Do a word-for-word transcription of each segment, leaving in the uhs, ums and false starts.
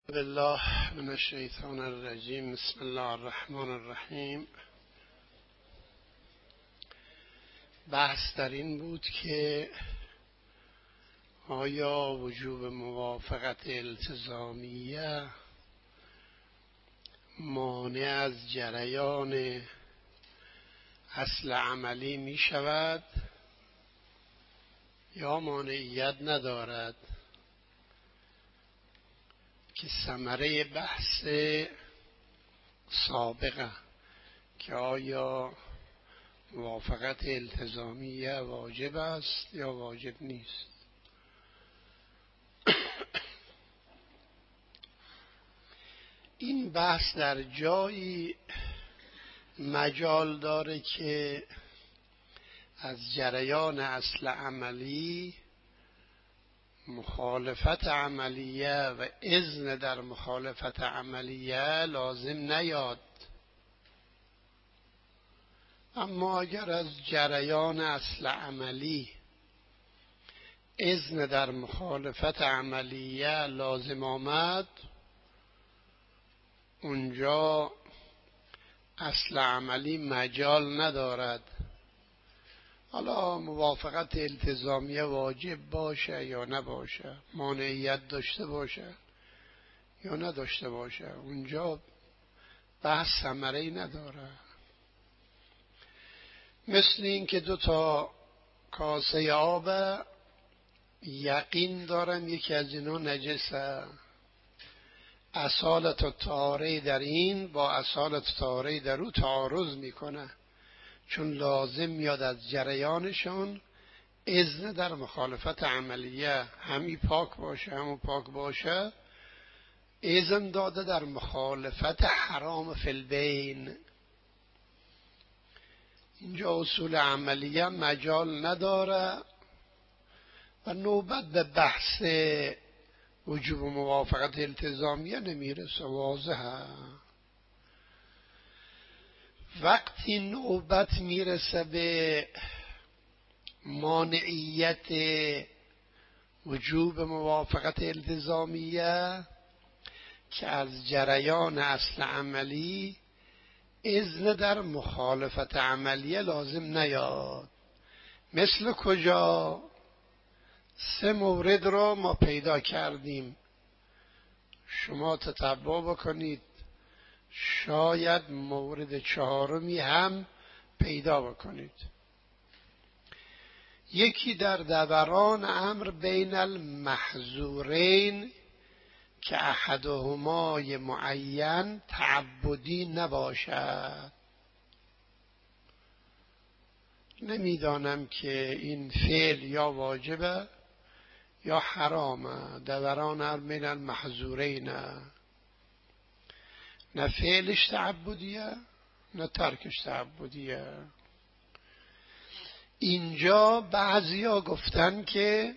بالله من الشیطان الرجیم. بسم الله الرحمن الرحیم. بحث در این بود که آیا وجوب موافقت التزامیه مانع از جریان اصل عملی می شود یا مانعیت ندارد، که ثمره بحث سابقه که آیا موافقت التزامیه واجب است یا واجب نیست. این بحث در جایی مجال داره که از جریان اصل عملی مخالفت عملیه و اذن در مخالفت عملیه لازم نیاد، اما اگر از جریان اصل عملی اذن در مخالفت عملیه لازم آمد، اونجا اصل عملی مجال ندارد. حالا موافقت التزامیه واجب باشه یا نباشه، مانعیت داشته باشه یا نداشته باشه، اونجا بحث ثمره‌ای نداره. مثل این که دو تا کاسه آب یقین دارم یکی از اینا نجسه، اصالت و طهاره در این با اصالت و طهاره در او تعارض میکنه، چون لازم میاد از جریانشون اذن در مخالفت عملیه، همی پاک باشه همو پاک باشه، اذن داده در مخالفت حرام فی البین. اینجا اصول عملیه مجال نداره و نوبت به بحث وجوب موافقت التزامیه نمیرسه. واضحه وقتی نوبت میرسه به مانعیت وجوب موافقت التزامیه که از جریان اصل عملی اذن در مخالفت عملیه لازم نیاد. مثل کجا؟ سه مورد را ما پیدا کردیم، شما تتبع بکنید، شاید مورد چهارمی هم پیدا بکنید. یکی در دوران امر بین المحظورین که احدهما معین تعبدی نباشد. نمیدانم که این فعل یا واجبه یا حرامه. دوران امر بین المحظورین، نه فعلش تعبدیه نه ترکش تعبدیه. اینجا بعضیا گفتن که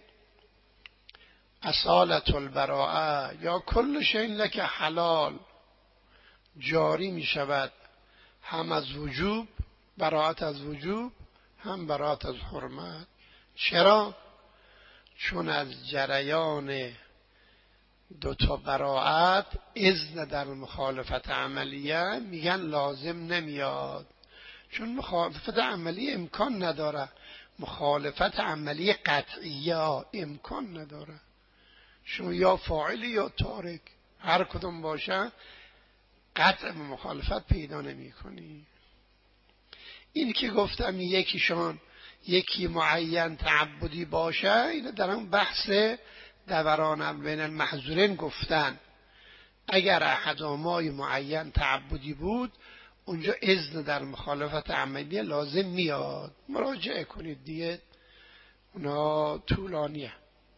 اصالت البراءه یا کل شیء لک حلال جاری می شود، هم از وجوب، براءت از وجوب، هم براءت از حرمت. چرا؟ چون از جریان دو تا براءت اذن در مخالفت عملیه میگن لازم نمیاد، چون مخالفت عملی امکان نداره، مخالفت عملی قطعیه امکان نداره. شما یا فاعل یا تارک هر کدوم باشه قطع مخالفت پیدا نمی کنی. این که گفتم یکیشان یکی معین تعبدی باشه، این در اون بحث دوران بین المحظورین گفتن اگر احدهما معین تعبدی بود اونجا اذن در مخالفت عملیه لازم میاد. مراجعه کنید دیگه، اونا طولانیه.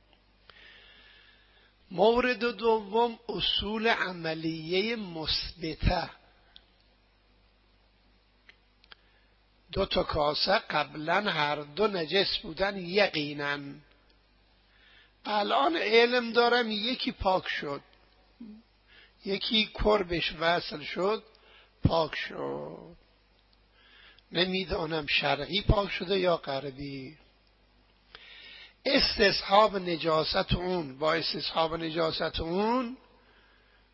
مورد دوم اصول عملیه مثبته. دو تا کاسه قبلا هر دو نجس بودن یقینا، الان علم دارم یکی پاک شد، یکی کربش وصل شد پاک شد، نمیدانم شرقی پاک شده یا غربی. استصحاب نجاست اون با استصحاب نجاست اون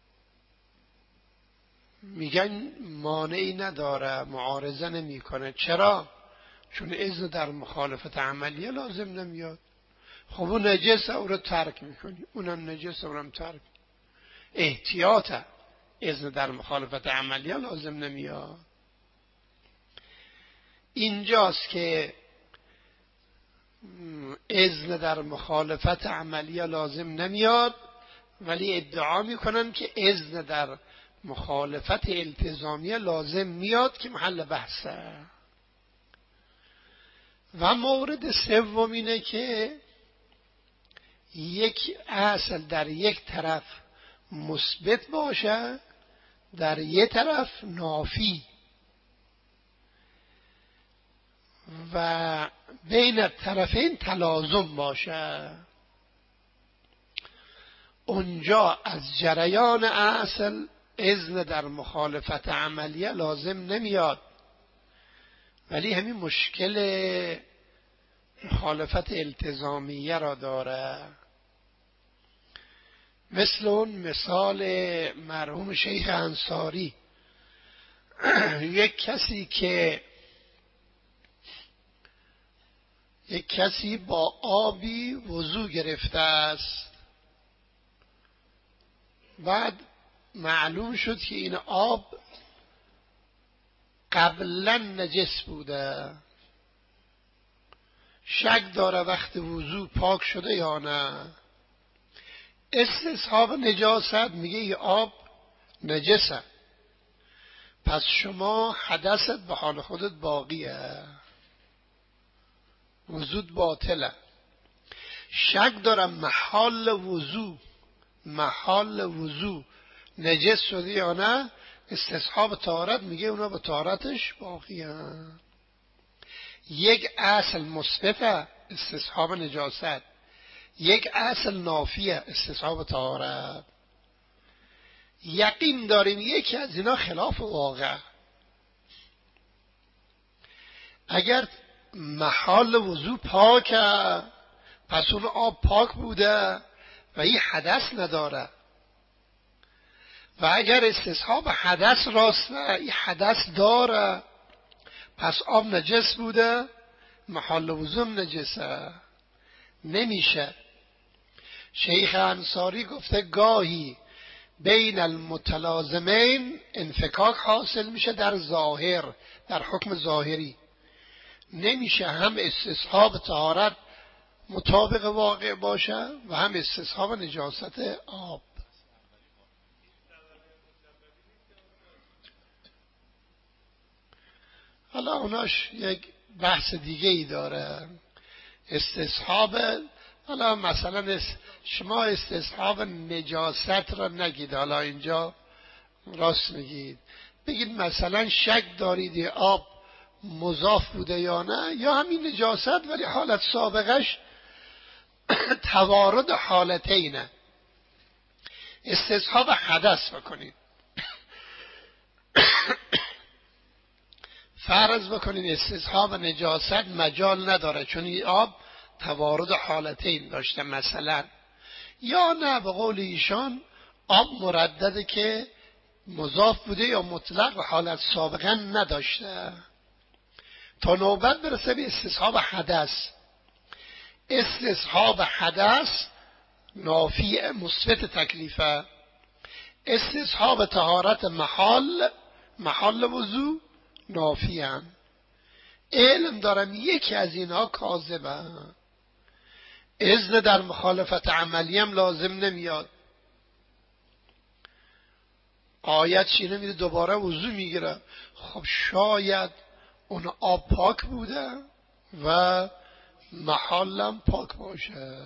میگن مانعی نداره، معارضه نمیکنه. چرا؟ چون اذن در مخالفت عملیه لازم نمیاد. خب اون نجس او رو ترک میکنی، اونم نجس اونم ترک. احتیاطه، اذن در مخالفت عملیه لازم نمیاد. اینجاست که اذن در مخالفت عملیه لازم نمیاد، ولی ادعا میکنن که اذن در مخالفت التزامیه لازم میاد که محل بحثه. و مورد سوم اینه که یک اصل در یک طرف مثبت باشه، در یک طرف نافی، و بین طرفین تلازم باشه. اونجا از جریان اصل اذن در مخالفت عملیه لازم نمیاد، ولی همین مشکل مخالفت التزامیه را داره. مثل اون مثال مرحوم شیخ انصاری، یک کسی که یک کسی با آبی وضو گرفته است، بعد معلوم شد که این آب قبلا نجس بوده، شک داره وقت وضو پاک شده یا نه. استصحاب نجاست میگه این آب نجسه، پس شما حدثت به حال خودت باقیه، وضوت باطله. شک دارم محال وضو محال وضو نجس شده یا نه، استصحاب طهارت میگه اونا به طهارتش باقیه. یک اصل مثبت استصحاب نجاست، یک اصل نافیه استصحاب طهارت. یقین داریم یکی از اینا خلاف واقع. اگر محال وضو پاکه، پس اون آب پاک بوده و این حدث نداره. و اگر استصحاب حدث راسته، این حدث داره، پس آب نجس بوده، محال وضو نجسه. نمیشه. شیخ انصاری گفته گاهی بین المتلازمین انفکاک حاصل میشه در ظاهر، در حکم ظاهری. نمیشه هم استصحاب طهارت مطابق واقع باشه و هم استصحاب نجاست آب. حالا اوناش یک بحث دیگه ای داره. استصحاب، حالا مثلا شما استصحاب نجاست را نگید، حالا اینجا راست میگید، بگید مثلا شک دارید آب مضاف بوده یا نه، یا همین نجاست ولی حالت سابقش توارد حالتینه. استصحاب حدث بکنید. فرض بکنید استصحاب نجاست مجال نداره چون این آب توارد حالتین داشته مثلا، یا نه به قول ایشان آب مردده که مضاف بوده یا مطلق و حالت سابقا نداشته. تا نوبت برسه به استصحاب حدث. استصحاب حدث نافی مثبت تکلیفه. استصحاب طهارت محال محال وضو نافی هم. علم دارم یکی از اینها کاذبه. اذن در مخالفت عملی هم لازم نمیاد. آیت چی نمیده دوباره وضو میگیره. خب شاید اون آب پاک بوده و محالم پاک باشه.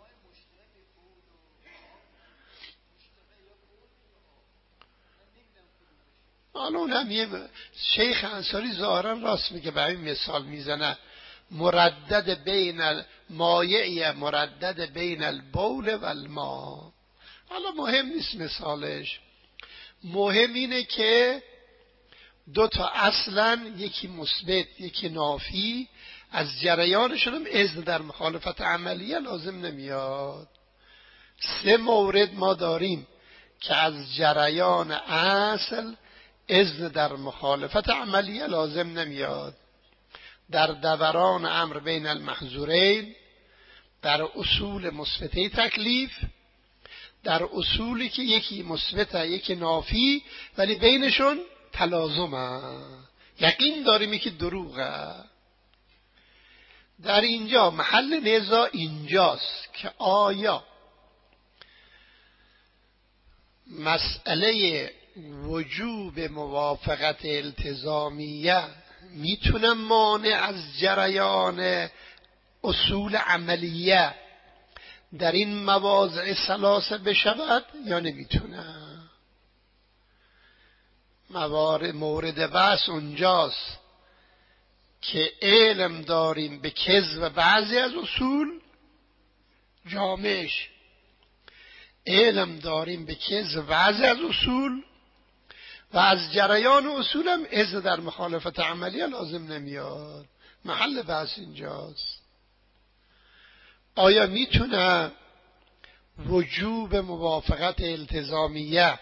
الان هم یه شیخ انصاری ظاهرا راست میگه، به این مثال میزنه مردد بین مایعی مردد بین البول و الماء. حالا مهم نیست مثالش، مهم اینه که دو تا اصلا، یکی مثبت یکی نافی، از جریانشون هم اذن در مخالفت عملیه لازم نمیاد. سه مورد ما داریم که از جریان اصل اذن در مخالفت عملیه لازم نمیاد. در دوران امر بین المحظورین، در اصول مثبته تکلیف، در اصولی که یکی مثبته یکی نافی ولی بینشون تلازمه، یقین داریم که دروغه. در اینجا محل نزاع اینجاست که آیا مسئله وجوب موافقت التزامیه میتونه مانع از جریان اصول عملیه در این مواضع ثلاثه بشود یا نمیتونه. موارد مورد بحث اونجاست که علم داریم به کذب بعضی از اصول جامعش، علم داریم به کذب بعضی از اصول و از جریان اصول هم اذن در مخالفت عملیه لازم نمیاد. محل بحث اینجاست. آیا میتونه وجوب موافقت التزامیه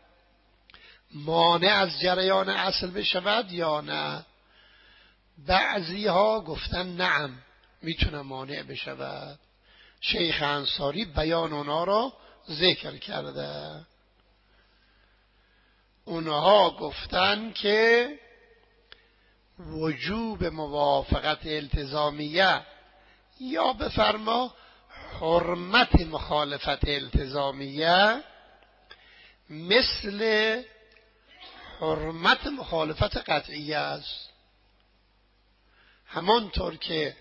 مانع از جریان اصل بشود یا نه؟ بعضی ها گفتن نعم میتونه مانع بشود. شیخ انصاری بیان اونا را ذکر کرده. اونها گفتن که وجوب موافقت التزامیه یا بفرما حرمت مخالفت التزامیه مثل حرمت مخالفت قطعیه است. همانطور که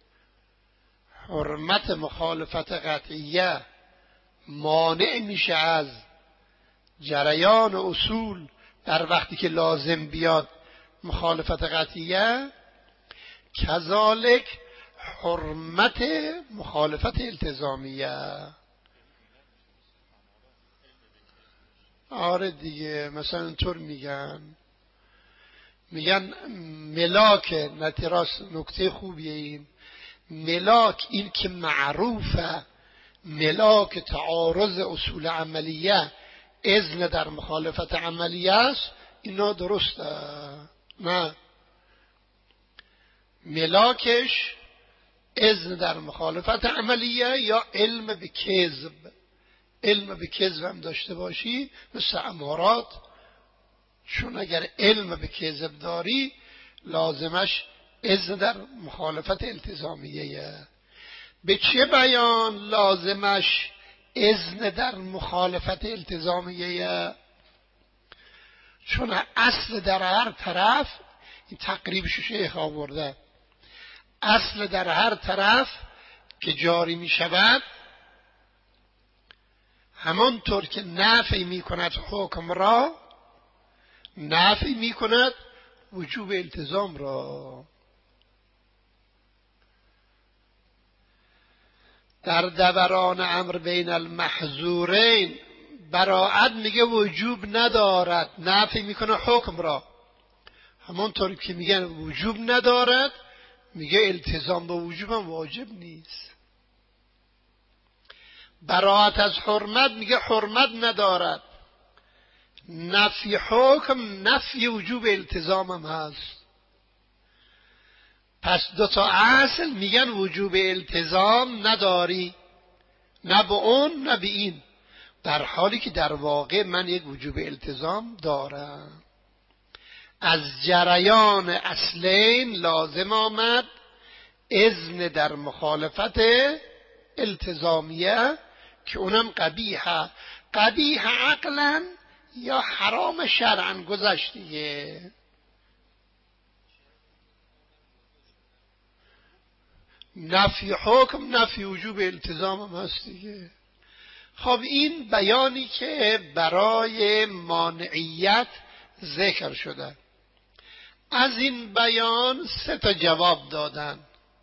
حرمت مخالفت قطعیه مانع میشه از جریان اصول در وقتی که لازم بیاد مخالفت قطعیه، کذالک حرمت مخالفت التزامیه. آره دیگه، مثلا اینطور میگن میگن ملاک نتراس، نکته خوبیه این ملاک، این که معروفه ملاک تعارض اصول عملیه اذن در مخالفت عملیه است، اینا درسته. نه، ملاکش اذن در مخالفت عملیه یا علم به کذب. علم به کذب هم داشته باشی مثل امارات، چون اگر علم به کذب داری لازمش اذن در مخالفت التزامیه. به چه بیان لازمش اذن در مخالفت التزامیه؟ چون اصل در هر طرف، این تقریبش شیخ آورده، اصل در هر طرف که جاری می شود همانطور که نفی می کند حکم را، نفی می کند وجوب التزام را. در دوران امر بین المحظورین براعت میگه وجوب ندارد، نفی میکنه حکم را. همانطور که میگن وجوب ندارد میگه التزام به وجوب هم واجب نیست. براعت از حرمت میگه حرمت ندارد. نفی حکم نفی وجوب التزام هم هست. پس دو تا اصل میگن وجوب التزام نداری، نه به اون نه به این، در حالی که در واقع من یک وجوب التزام دارم. از جریان اصلین لازم آمد اذن در مخالفت التزامیه که اونم قبیحه، قبیح عقلا یا حرام شرعا گذشت دیگه. نفی حکم نفی وجوب التزام هم هست دیگه. خب این بیانی که برای مانعیت ذکر شده، از این بیان سه تا جواب دادن.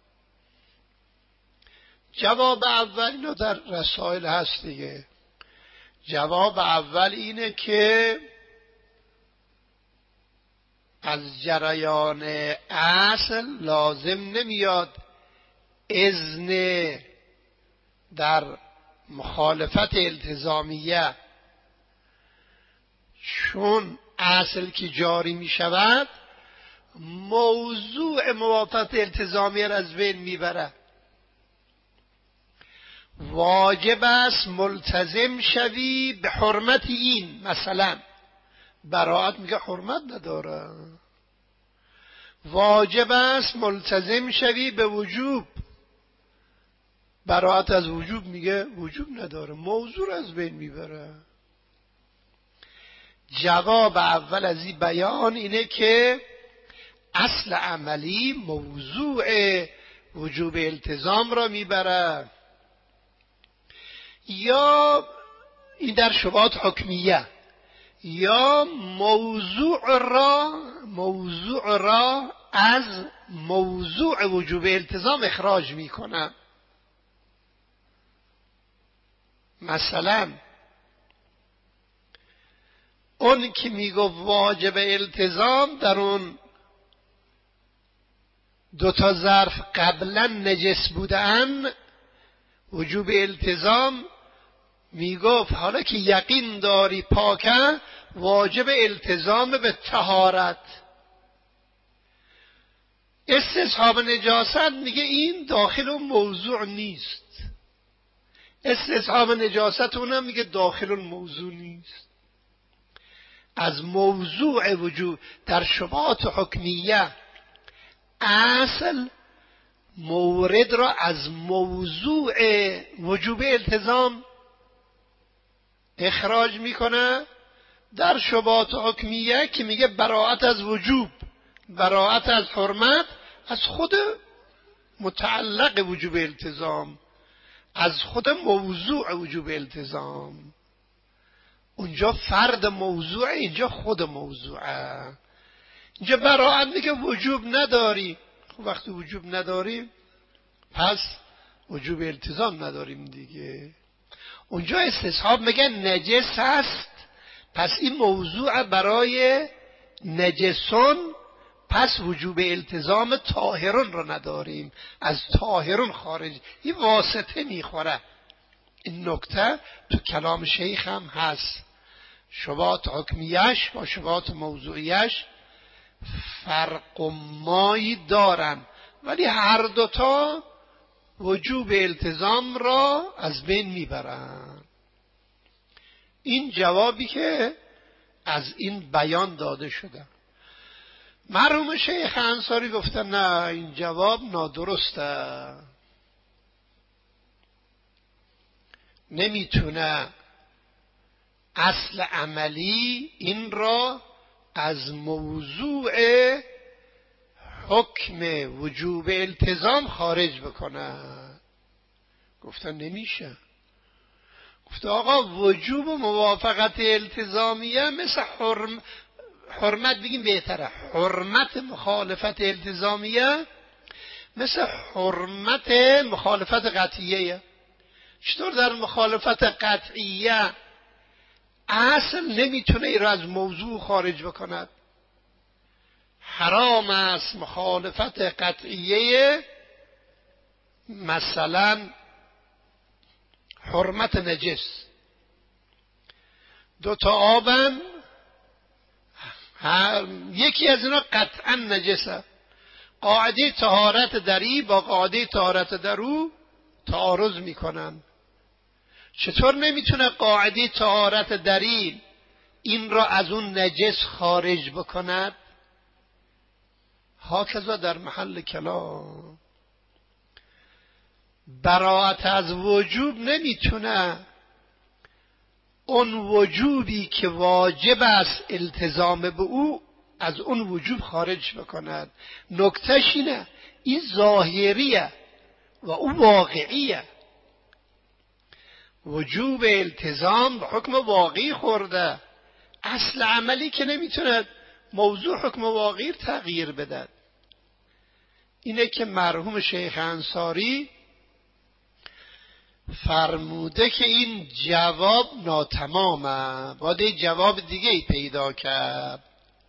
جواب اول اینو در رسائل هست دیگه. جواب اول اینه که از جریان اصل لازم نمیاد اذن در مخالفت التزامیه، چون اصل که جاری می شود موضوع موافقت التزامی را از بین میبره. واجب است ملتزم شوی به حرمت این. مثلا براءت میگه حرمت نداره. واجب است ملتزم شوی به وجوب. براءت از وجوب میگه وجوب نداره، موضوع را از بین میبره. جواب اول از این بیان اینه که اصل عملی موضوع وجوب التزام را میبره. یا این در شبهات حکمیه، یا موضوع را موضوع را از موضوع وجوب التزام اخراج میکنه. مثلا اون که میگه واجب التزام در اون دو تا ظرف قبلا نجس بودن، وجوب التزام میگفت حالا که یقین داری پاکه واجب التزام به طهارت. استصحاب نجاست میگه این داخل اون موضوع نیست. استصحاب نجاست اونم میگه داخل اون موضوع نیست. از موضوع وجوب در شبهات حکمیه اصل مورد را از موضوع وجوب التزام اخراج میکنه. در شبهات حکمیه که میگه براءت از وجوب، براءت از حرمت، از خود متعلق وجوب التزام، از خود موضوع وجوب التزام. اونجا فرد موضوع، اینجا خود موضوعه. اینجا براءت میگه وجوب نداری. خب وقتی وجوب نداریم پس وجوب التزام نداریم دیگه. اونجا استصحاب میگه نجس هست، پس این موضوع برای نجسون، پس وجوب التزام طاهرون رو نداریم، از طاهرون خارج. این واسطه میخوره. این نکته تو کلام شیخ هم هست. شبهات حکمیش با شبهات موضوعیش فرق و مایی دارن، ولی هر دوتا وجوب التزام را از بین میبرن. این جوابی که از این بیان داده شده. مرحوم شیخ انصاری گفتن نه، این جواب نادرسته، نمیتونه اصل عملی این را از موضوع حکم وجوب التزام خارج بکنه. گفتن نمیشه. گفت آقا وجوب و موافقت التزامیه مثل حرم حرمت بگیم بهتره، حرمت مخالفت التزامیه مثل حرمت مخالفت قطعیه. چطور در مخالفت قطعیه اصل نمیتونه ای را از موضوع خارج بکند؟ حرام است مخالفت قطعیه، مثلا حرمت نجس. دو تا آبن، یکی از اینا قطعا نجسه. قاعده طهارت دری با قاعده طهارت درو تعارض میکنن. چطور نمیتونه قاعده طهارت دری این را از اون نجس خارج بکند؟ هاکذا در محل کلام براءت از وجوب نمیتونه اون وجوبی که واجب است التزام به او از اون وجوب خارج بکند. نکتهش اینه این ظاهریه و او واقعیه. وجوب التزام به حکم واقعی خورده، اصل عملی که نمیتونه موضوع حکم واقعی تغییر بده. اینه که مرحوم شیخ انصاری فرموده که این جواب ناتمامه، باید یه جواب دیگه ای پیدا کرد.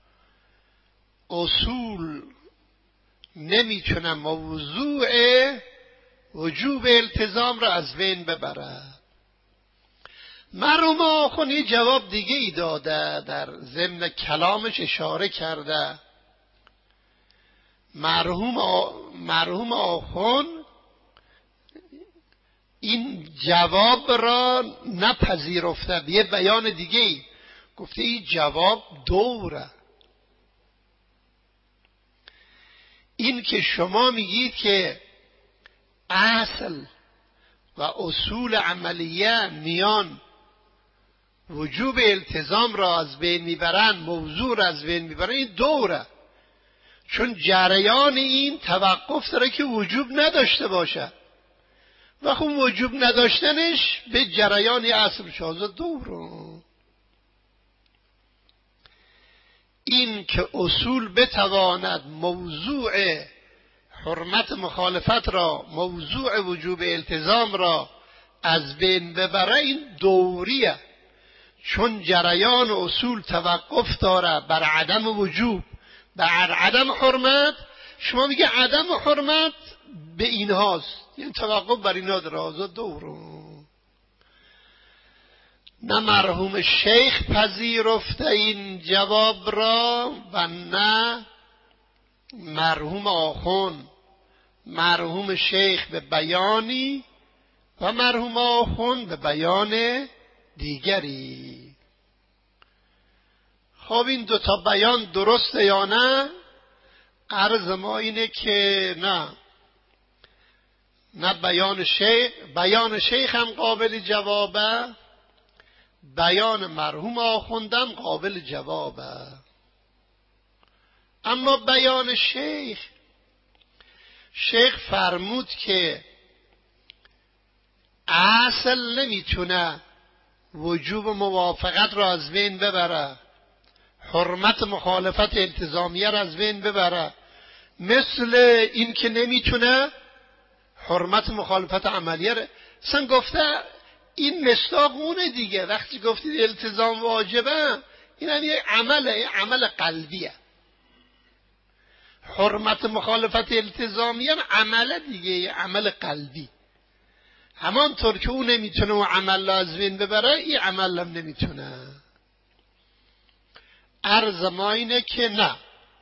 اصول نمیتونه موضوع وجوب التزام را از بین ببره. مرحوم آخوند یه جواب دیگه ای داده، در ضمن کلامش اشاره کرده. مرحوم آ... مرحوم آخوند این جواب را نپذیرفته، یه بیان دیگه ای گفته این جواب دوره. این که شما میگید که اصل و اصول عملیه میان وجوب التزام را از بین میبرن، موضوع را از بین میبرن، این دوره. چون جریان این توقف داره که وجوب نداشته باشه و خب وجوب نداشتنش به جریان اصل شازه دوره. این که اصول بتواند موضوع حرمت مخالفت را، موضوع وجوب التزام را از بین ببره، این دوریه. چون جریان اصول توقف داره بر عدم وجوب، بر عدم حرمت. شما میگه عدم حرمت به اینهاست، یعنی توقف بر اینها داره، دوره. نه مرحوم شیخ پذیرفته این جواب را و نه مرحوم آخوند. مرحوم شیخ به بیانی و مرحوم آخوند به بیان دیگری. خب این دو تا بیان درسته یا نه؟ عرض ما اینه که نه، نه بیان شیخ بیان شیخ هم قابل جوابه، بیان مرحوم آخوندم قابل جوابه. اما بیان شیخ شیخ فرمود که اصل نمیتونه وجوب موافقت را از بین ببره، حرمت مخالفت التزامیه را از بین ببره، مثل این که نمیتونه حرمت مخالفت عملیه را. اصلا گفته این مصداق اونه دیگه. وقتی گفتید التزام واجبه، این هم یک عمله، یک عمل قلبیه. حرمت مخالفت التزامیه هم عمله دیگه، یک عمل قلبی. همانطور که اون نمیتونه و عمل از بین ببره، این عمل هم نمیتونه. عرض ما اینه که نه،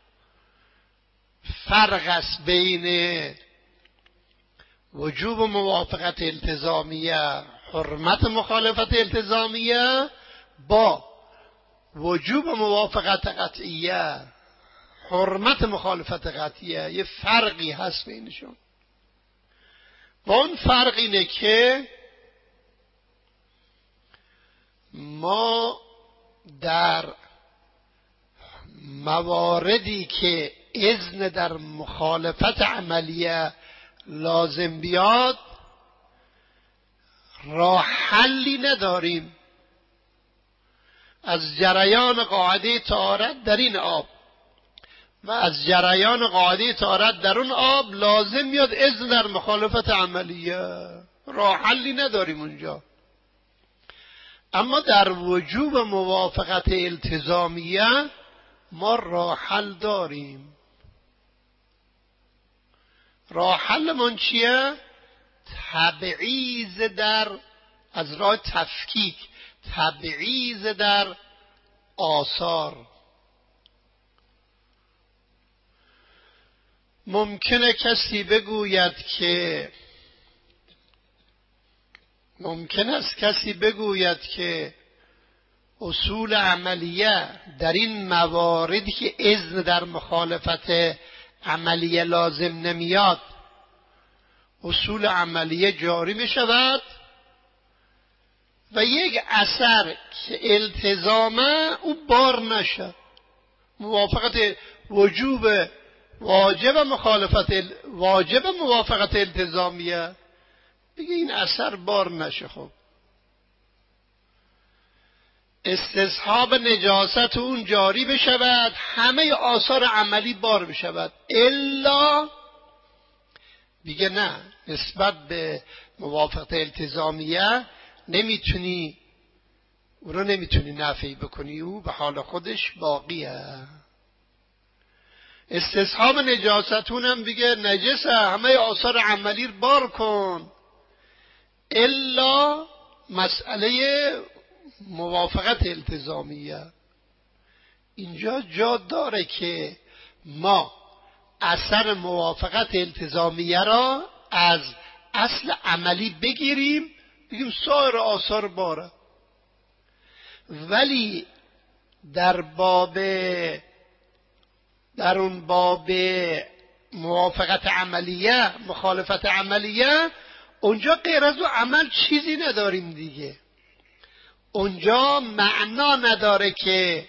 فرق است بین وجوب موافقت التزامیه، حرمت مخالفت التزامیه، با وجوب موافقت قطعیه، حرمت مخالفت قطعیه. یه فرقی هست بینشون. با اون فرق اینه که ما در مواردی که اذن در مخالفت عملیه لازم بیاد، راه حلی نداریم از جریان قاعده طهارت در این آب و از جریان قاعده طهارت در اون آب لازم میاد اذن در مخالفت عملیه. راه حلی نداریم اونجا. اما در وجوب موافقت التزامیه ما راه حل داریم. راه حل من چیه؟ تبعیض در، از راه تفکیک، تبعیض در آثار. ممکنه کسی بگوید که ممکن است کسی بگوید که اصول عملیه در این مواردی که اذن در مخالفت عملیه لازم نمیاد، اصول عملیه جاری می شود و یک اثر که التزامه او بار نشه. موافقت وجوب واجب مخالفت واجب موافقت التزامیه، بگه این اثر بار نشه. خب استصحاب نجاست اون جاری بشود، همه آثار عملی بار بشود، الا دیگه نه، نسبت به موافقت التزامیه نمیتونی او رو نمیتونی نفی بکنی، او به حال خودش باقیه. استصحاب نجاستون هم بگه نجسه، همه آثار عملی رو بار کن، الا مسئله موافقت التزامیه، اینجا جا داره که ما اثر موافقت التزامیه را از اصل عملی بگیریم، بگیم سایر آثار باره. ولی در باب در اون باب موافقت عملیه، مخالفت عملیه، اونجا غیر از اون عمل چیزی نداریم دیگه. اونجا معنا نداره که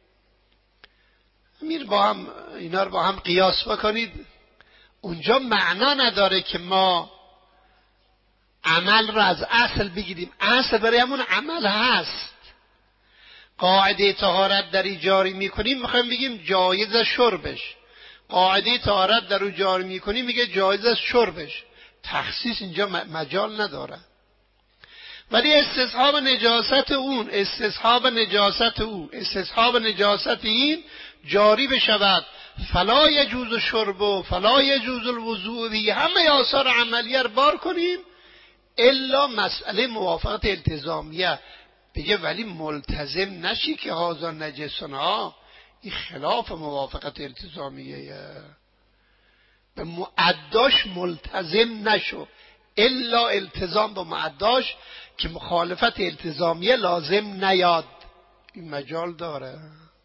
امیر با هم اینا رو با هم قیاس بکنید. اونجا معنا نداره که ما عمل را از اصل بگیریم. اصل برای همون عمل هست. قاعده طهارت در جاری میکنیم، میخوایم بگیم جایز شربش. قاعده طهارت در رو جاری میکنیم، میگه جایز شربش. تخصیص اینجا مجال نداره. ولی استصحاب نجاست اون، استصحاب نجاست او، استصحاب نجاست این جاری بشود. فلا یجوز شرب، فلا یجوز الوضوء، دیگه همه آثار عملیه رو بار کنیم الا مسئله موافقت التزامیه. بگه ولی ملتزم نشی که هذا نجسن ها، این خلاف موافقت التزامیه. به معداش ملتزم نشو الا التزام به معداش که مخالفت التزامیه لازم نیاد. این مجال داره.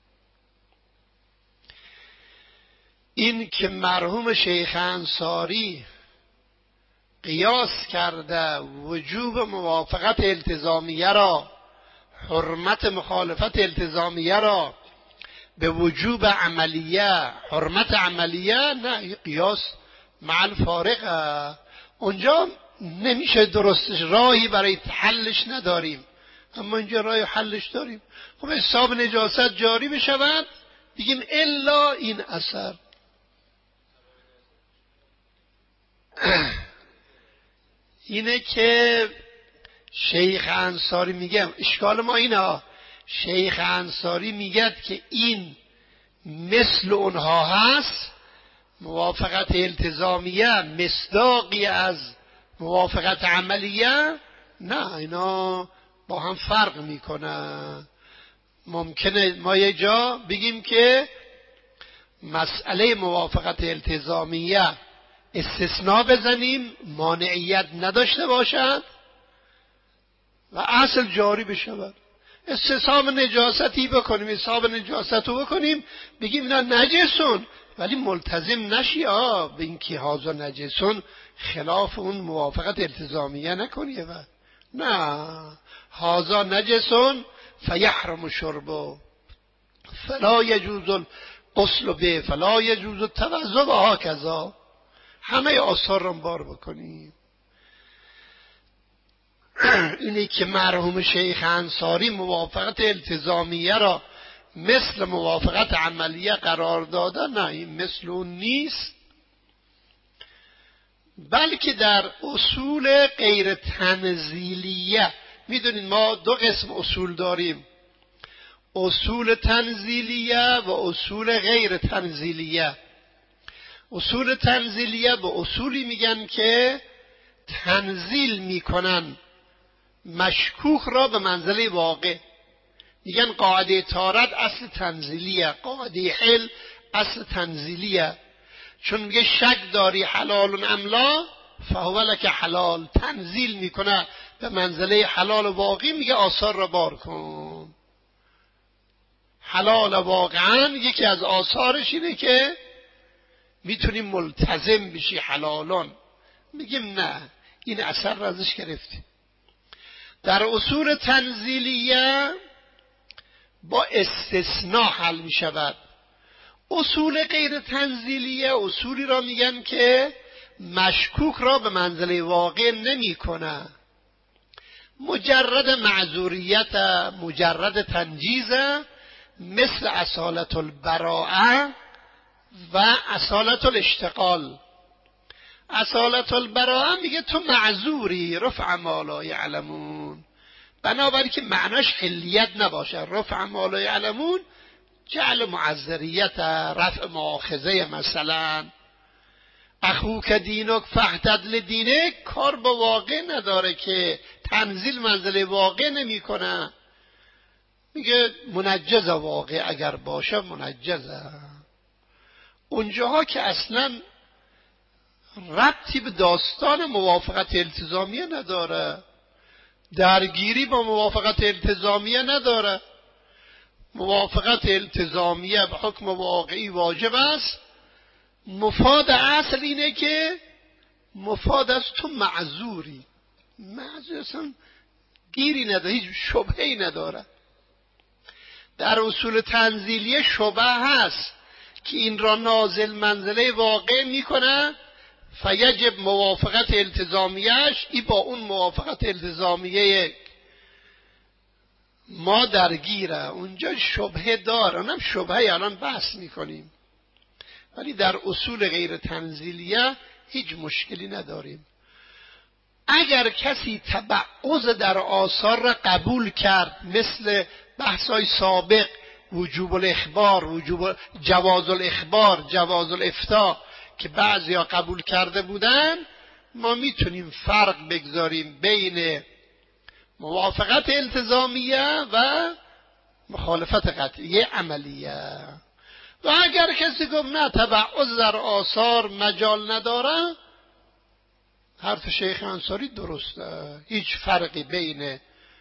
این که مرحوم شیخ انصاری قیاس کرده وجوب موافقت التزامیه را، حرمت مخالفت التزامیه را به وجوب عملیه، حرمت عملیه، نه، قیاس مع الفارقه. اونجا نمیشه درستش، راهی برای حلش نداریم. اما اینجا راه حلش داریم. خب حساب نجاست جاری بشود، بگیم الا این اثر. اینه که شیخ انصاری میگه، اشکال ما اینه، شیخ انصاری میگه که این مثل اونها هست، موافقت التزامیه مصداقی از موافقت عملیه، نه، اینا با هم فرق میکنه. ممکنه ما یه جا بگیم که مسئله موافقت التزامیه استثناء بزنیم، مانعیت نداشته باشد و اصل جاری بشود. استصحاب نجاستی بکنیم، استصحاب نجاست رو بکنیم، بگیم نه نجسون، ولی ملتزم نشی آ به این که هازا نجسون خلاف اون موافقت التزامیه نکنی. و نه، هازا نجسون فیحرم شربو فلا یجوز الغسل به فلا یجوز التوضؤ و هکذا. همه آثار رو بار بکنیم. اینی که مرحوم شیخ انصاری موافقت التزامیه را مثل موافقت عملیه قرار داده، نه، این مثل اون نیست، بلکه در اصول غیر تنزیلیه. میدونید ما دو قسم اصول داریم، اصول تنزیلیه و اصول غیر تنزیلیه. اصول تنزیلیه به اصولی میگن که تنزیل میکنن مشکوک را به منزله واقع. میگن قاعده طهارت اصل تنزیلیه، قاعده حل اصل تنزیلیه. چون میگه شک داری حلال املا فهو لک حلال، تنزیل میکنه به منزله حلال واقعی، میگه آثار را بار کن. حلال واقعا یکی از آثارش اینه که میتونی ملتزم بشی حلالان. میگیم نه، این اثر را ازش گرفتیم. در اصول تنزیلیه با استثناء حل می شود. اصول غیر تنزیلیه اصولی را میگن که مشکوک را به منزله واقع نمی کنه، مجرد معذوریت، مجرد تنجیزه، مثل اصالت البراءه و اصالت الاشتغال. اصالت البراءه میگه تو معذوری، رفع ما لا یعلمون، بنابراین که معناش حلیت نباشه. رفع ما لا یعلمون جعل معذریت، رفع مؤاخذه. مثلا اخوک دینک فاحتد لدینک کار با واقع نداره، که تنزیل منزله واقع نمی کنه. میگه منجز واقع اگر باشه منجزه. اونجاها که اصلا ربطی به داستان موافقت التزامیه نداره، درگیری با موافقت التزامیه نداره. موافقت التزامیه به حکم واقعی واجب است. مفاد اصل اینه که مفاد از تو معذوری، معذور اصلا گیری نداره، هیچ شبهی نداره. در اصول تنزیلیه شبه هست که این را نازل منزله واقع میکنه، فیجب موافقت التزامیهش ای با اون موافقت التزامیه ما درگیره. اونجا شبهه داره، اونم شبهه الان بحث میکنیم، ولی در اصول غیر تنزیلیه هیچ مشکلی نداریم. اگر کسی تبعض در آثار را قبول کرد، مثل بحثای سابق وجوب الاخبار، وجوب جواز الاخبار، جواز الافتاء که بعضیا قبول کرده بودن، ما میتونیم فرق بگذاریم بین موافقت التزامیه و مخالفت قطعیه عملیه. و اگر کسی گفت نه تبعض در آثار مجال نداره، حرف شیخ انصاری درسته، هیچ فرقی بین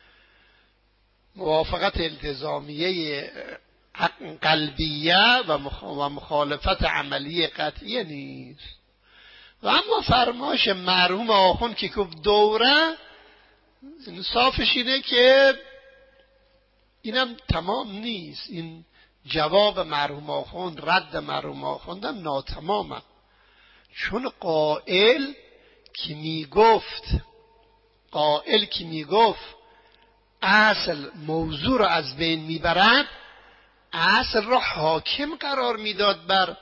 موافقت التزامیه قلبیه و مخالفت عملی قطعیه نیست. و اما فرمایش مرحوم آخوند که گفت دوره، انصافش اینه که اینم تمام نیست. این جواب مرحوم آخوند، رد مرحوم آخوندم ناتمامه، چون قائل که میگفت قائل که میگفت اصل موضوع را از بین میبرد، اصل را حاکم قرار میداد بر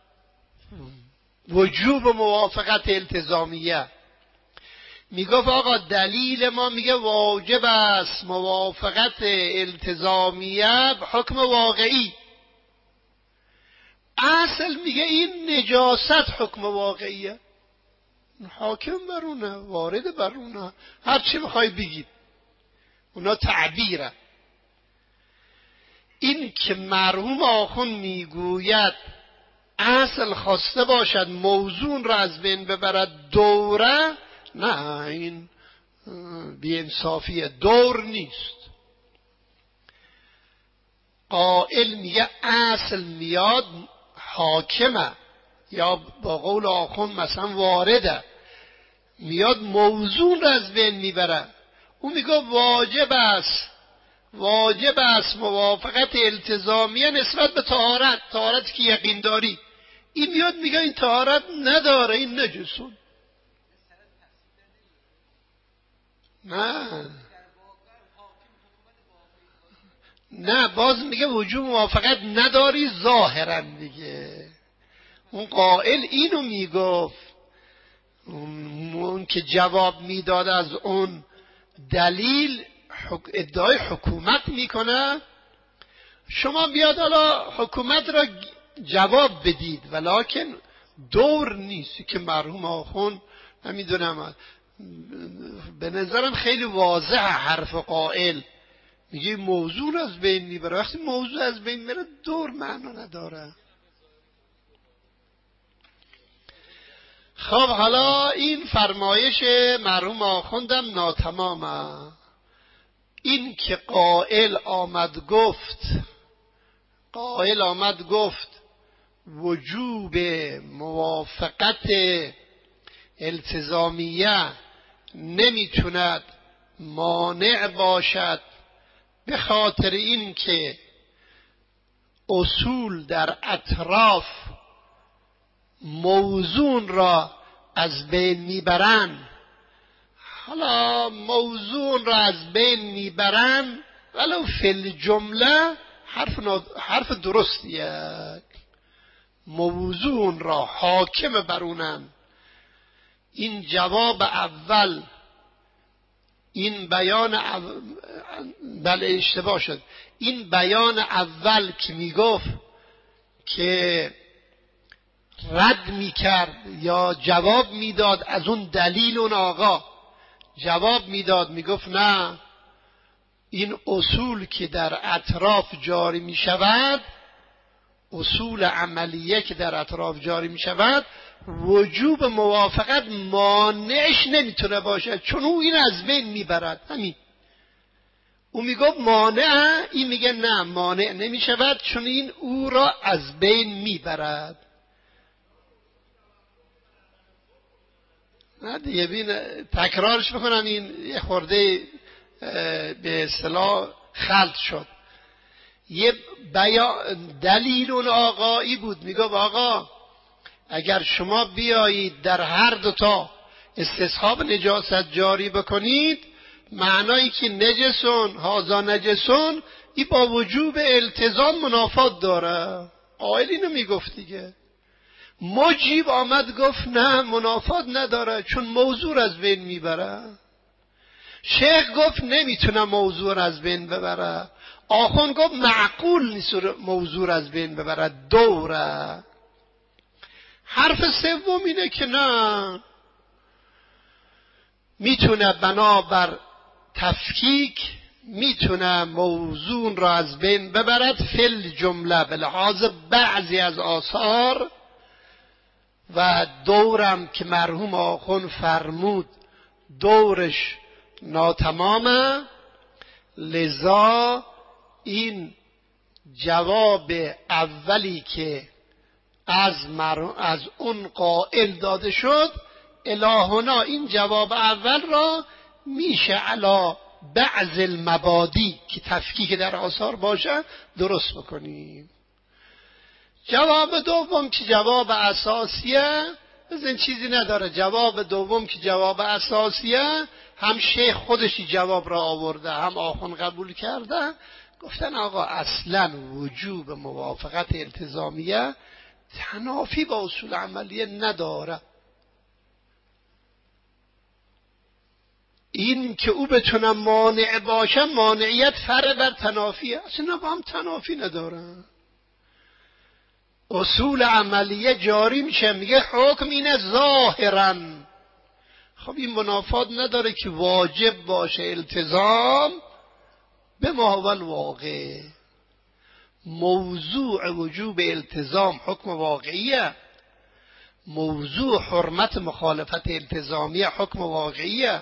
وجوب موافقت التزامیه. میگفت آقا دلیل ما میگه واجب است موافقت التزامیه به حکم واقعی. اصل میگه این نجاست حکم واقعیه، حاکم برونه، وارد برونه، هر چی بخوای بگید، اونا تعبیره. این که مرحوم آخوند میگوید اصل خواسته باشد موضوع را از بین ببرد دوره، نه، این بی‌انصافیه، دور نیست. قائل میگه اصل میاد حاکمه، یا با قول آخوند مثلا وارده، میاد موضوع را از بین میبره. اون میگه واجب است واجب است موافقت التزامیه نسبت به طهارت، طهارت که یقین داری. این میاد میگه این طهارت نداره، این نجسون. نه نه باز میگه وجوب موافقت نداری ظاهرا دیگه. اون قائل اینو میگفت، اون که جواب میداد از اون دلیل ادعای حکومت میکنه. شما بیاد حالا حکومت را جواب بدید، ولکن دور نیست که مرحوم آخوند نمیدونم، به نظرم خیلی واضحه حرف قائل، میگه موضوع از بین میبره. وقتی موضوع از بین میره دور معنا نداره. خب حالا این فرمایش مرحوم آخوندم ناتمامه. این که قائل آمد گفت قائل آمد گفت وجوب موافقت التزامیه نمیتوند مانع باشد، به خاطر این که اصول در اطراف موضوع را از بین میبرن. حالا موضوع را از بین میبرن ولو فی الجمله حرف, حرف درستیه، موضوع را حاکم برونن. این جواب اول، این بیان اول، بله اشتباه شد، این بیان اول که میگفت که رد میکرد یا جواب میداد از اون دلیل، اون آقا جواب میداد میگفت نه این اصول که در اطراف جاری می شود، اصول عملیه که در اطراف جاری می شود، وجوب موافقت مانعش نمیتونه باشه، چون او این از بین میبرد. همین او میگفت مانع، این میگه نه مانع نمیشود چون این او را از بین میبرد. نه دیگه بین تکرارش بکنم، این یه خورده به اصطلاح خلط شد. یه بیان دلیل اون آقایی بود، میگه آقا اگر شما بیایید در هر دوتا استصحاب نجاست جاری بکنید، معنایی که نجسون هازا نجسون، این با وجوب التزام منافات داره. قائل اینو میگفت دیگه. مجیب آمد گفت نه منافات نداره چون موضوع از بین میبره. شیخ گفت نمیتونه موضوع از بین ببره. آخون گفت معقول نیست موضوع از بین ببره، دوره. حرف سوم اینه که نه، میتونه بنابر تفکیک میتونه موضوع را از بین ببرد فل جمله به لحاظ بعضی از آثار. و دورم که مرحوم آخون فرمود دورش ناتمامه، لذا این جواب اولی که از, از اون قائل داده شد، الهنا این جواب اول را میشه علا بعض المبادی که تفکیک در آثار باشه درست بکنیم. جواب دوم که جواب اساسیه، از این چیزی نداره. جواب دوم که جواب اساسیه، هم شیخ خودشی جواب را آورده هم آخون قبول کرده. گفتن آقا اصلا وجوب موافقت التزامیه تنافی با اصول عملیه نداره. این که او بتونه مانع باشه، مانعیت فرع بر تنافیه، اصلا با هم تنافی نداره. اصول عملیه جاری میشه، میگه حکم اینه ظاهرا. خب این منافات نداره که واجب باشه التزام به محول واقع. موضوع وجوب التزام حکم واقعیه، موضوع حرمت مخالفت التزامیه حکم واقعیه،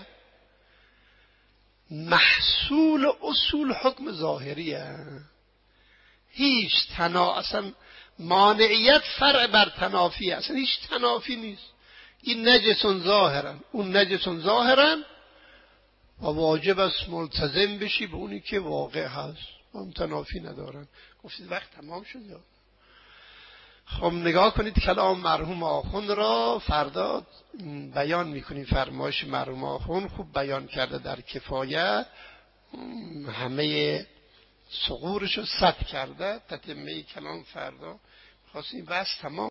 محصول اصول حکم ظاهریه. هیچ تنا اصلا مانعیت فرع بر تنافی، اصلا هیچ تنافی نیست. این نجسون ظاهرن اون نجسون ظاهرن و واجب است ملتزم بشی به اونی که واقع هست، هم تنافی ندارن. گفتید وقت تمام شد. خب نگاه کنید کلام مرحوم آخوند را، فردا بیان میکنیم. فرمایش مرحوم آخوند خوب بیان کرده در کفایه، همه ثغورش رو سد کرده. تتمه کلام فردا خواستیم بس تمام